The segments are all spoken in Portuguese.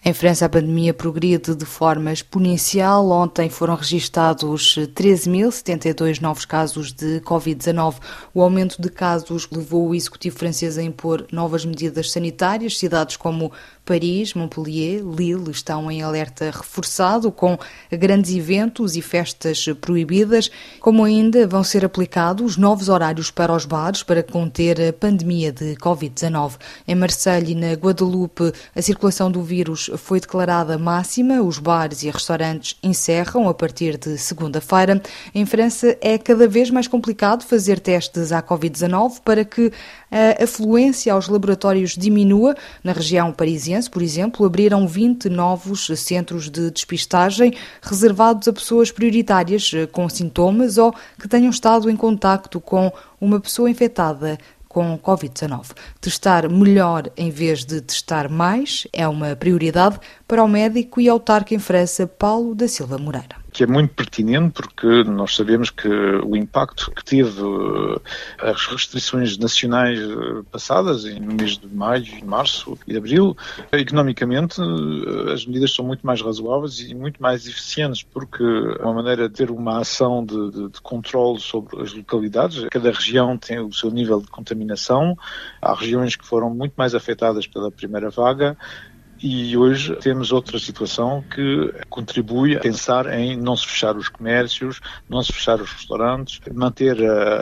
Em França, a pandemia progride de forma exponencial. Ontem foram registados 13.072 novos casos de Covid-19. O aumento de casos levou o executivo francês a impor novas medidas sanitárias. Cidades como Paris, Montpellier, Lille estão em alerta reforçado, com grandes eventos e festas proibidas, como ainda vão ser aplicados novos horários para os bares para conter a pandemia de Covid-19. Em Marselha e na Guadalupe, a circulação do vírus foi declarada máxima. Os bares e restaurantes encerram a partir de segunda-feira. Em França, é cada vez mais complicado fazer testes à Covid-19 para que a afluência aos laboratórios diminua. Na região parisiense, por exemplo, abriram 20 novos centros de despistagem reservados a pessoas prioritárias com sintomas ou que tenham estado em contacto com uma pessoa infectada com Covid-19. Testar melhor em vez de testar mais é uma prioridade para o médico e autarca em França, Paulo da Silva Moreira. Que é muito pertinente porque nós sabemos que o impacto que teve as restrições nacionais passadas no mês de maio, março e abril, economicamente as medidas são muito mais razoáveis e muito mais eficientes, porque é uma maneira de ter uma ação de controle sobre as localidades. Cada região tem o seu nível de contaminação. Há regiões que foram muito mais afetadas pela primeira vaga. E hoje temos outra situação que contribui a pensar em não se fechar os comércios, não se fechar os restaurantes, manter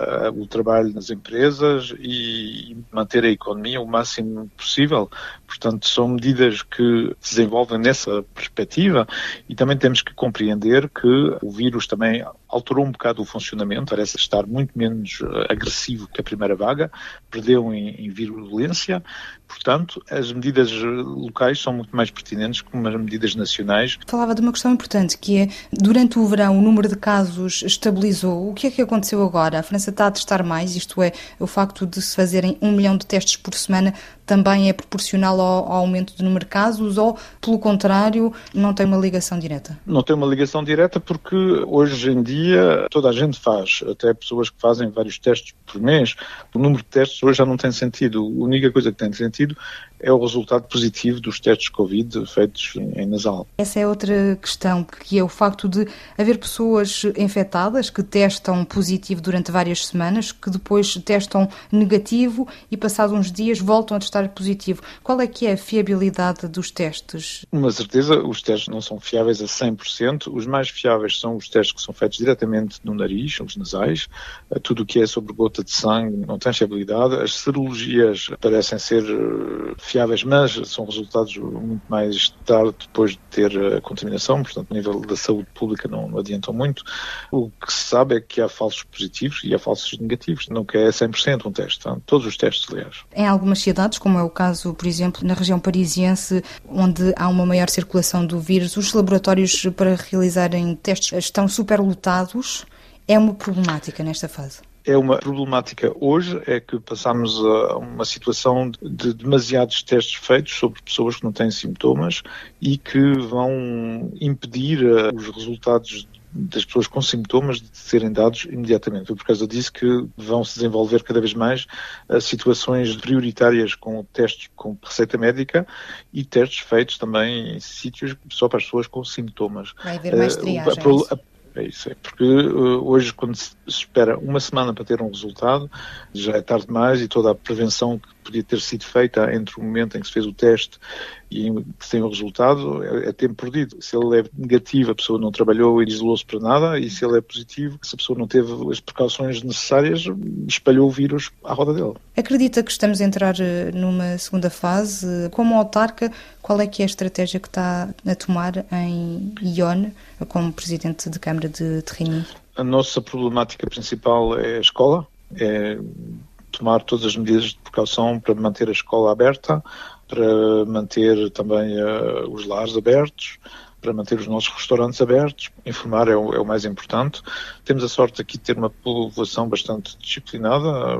o trabalho nas empresas e manter a economia o máximo possível. Portanto, são medidas que se desenvolvem nessa perspectiva e também temos que compreender que o vírus também alterou um bocado o funcionamento, parece estar muito menos agressivo que a primeira vaga, perdeu em virulência. Portanto, as medidas locais são muito mais pertinentes que as medidas nacionais. Falava de uma questão importante, que é, durante o verão, o número de casos estabilizou. O que é que aconteceu agora? A França está a testar mais, isto é, o facto de se fazerem 1 milhão de testes por semana também é proporcional ao aumento do número de casos ou, pelo contrário, não tem uma ligação direta? Não tem uma ligação direta porque hoje em dia toda a gente faz, até pessoas que fazem vários testes por mês. O número de testes hoje já não tem sentido. A única coisa que tem sentido é o resultado positivo dos testes Covid feitos em nasal. Essa é outra questão, que é o facto de haver pessoas infectadas que testam positivo durante várias semanas, que depois testam negativo e passados uns dias voltam a testar positivo. Qual é que é a fiabilidade dos testes? Uma certeza, os testes não são fiáveis a 100%. Os mais fiáveis são os testes que são feitos diretamente no nariz, os nasais. Tudo o que é sobre gota de sangue não tem fiabilidade. As serologias parecem ser fiáveis, mas são resultados muito mais tarde depois de ter a contaminação, portanto, no nível da saúde pública não adiantam muito. O que se sabe é que há falsos positivos e há falsos negativos, não que é 100% um teste, todos os testes, aliás. Em algumas cidades, como é o caso, por exemplo, na região parisiense, onde há uma maior circulação do vírus, os laboratórios para realizarem testes estão superlotados. É uma problemática nesta fase? É uma problemática hoje, é que passamos a uma situação de demasiados testes feitos sobre pessoas que não têm sintomas e que vão impedir os resultados das pessoas com sintomas de serem dados imediatamente. Foi por causa disso que vão se desenvolver cada vez mais situações prioritárias com testes com receita médica e testes feitos também em sítios só para as pessoas com sintomas. Vai haver mais triagem. É isso, porque hoje, quando se espera uma semana para ter um resultado, já é tarde demais e toda a prevenção que podia ter sido feita entre o momento em que se fez o teste e que tem o resultado é tempo perdido. Se ele é negativo, a pessoa não trabalhou e isolou-se para nada, e se ele é positivo, se a pessoa não teve as precauções necessárias, espalhou o vírus à roda dele. Acredita que estamos a entrar numa segunda fase? Como autarca, qual é que é a estratégia que está a tomar em Yonne, como presidente de Câmara de Terrigny? A nossa problemática principal é a escola, é tomar todas as medidas de precaução para manter a escola aberta, para manter também os lares abertos, para manter os nossos restaurantes abertos. Informar é o mais importante. Temos a sorte aqui de ter uma população bastante disciplinada.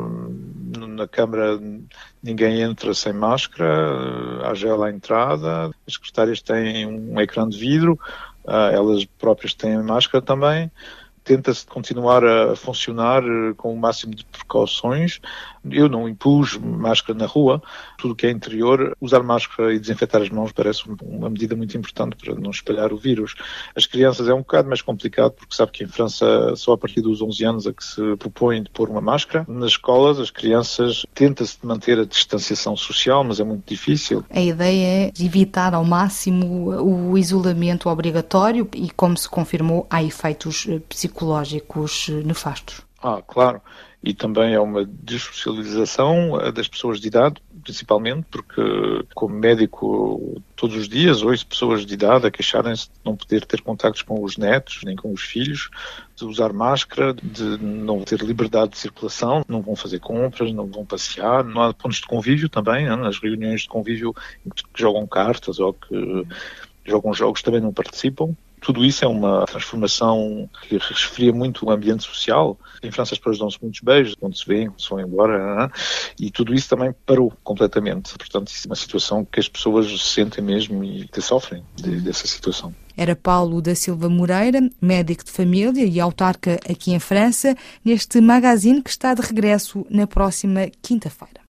Na Câmara ninguém entra sem máscara, há gel à entrada, as secretárias têm um ecrã de vidro, elas próprias têm máscara também. Tenta-se continuar a funcionar com o máximo de precauções. Eu não impus máscara na rua, tudo que é interior, usar máscara e desinfetar as mãos parece uma medida muito importante para não espalhar o vírus. As crianças é um bocado mais complicado, porque sabe que em França só a partir dos 11 anos é que se propõe de pôr uma máscara. Nas escolas, as crianças tenta-se manter a distanciação social, mas é muito difícil. A ideia é evitar ao máximo o isolamento obrigatório e, como se confirmou, há efeitos psicológicos nefastos. Claro. E também é uma dessocialização das pessoas de idade, principalmente, porque como médico todos os dias ouço pessoas de idade a queixarem-se de não poder ter contactos com os netos, nem com os filhos, de usar máscara, de não ter liberdade de circulação, não vão fazer compras, não vão passear, não há pontos de convívio também, nas reuniões de convívio que jogam cartas ou que jogam jogos também não participam. Tudo isso é uma transformação que resfria muito o ambiente social. Em França as pessoas dão-se muitos beijos quando se veem, quando se vão embora, e tudo isso também parou completamente. Portanto, isso é uma situação que as pessoas sentem mesmo e até sofrem dessa situação. Era Paulo da Silva Moreira, médico de família e autarca aqui em França, neste magazine que está de regresso na próxima quinta-feira.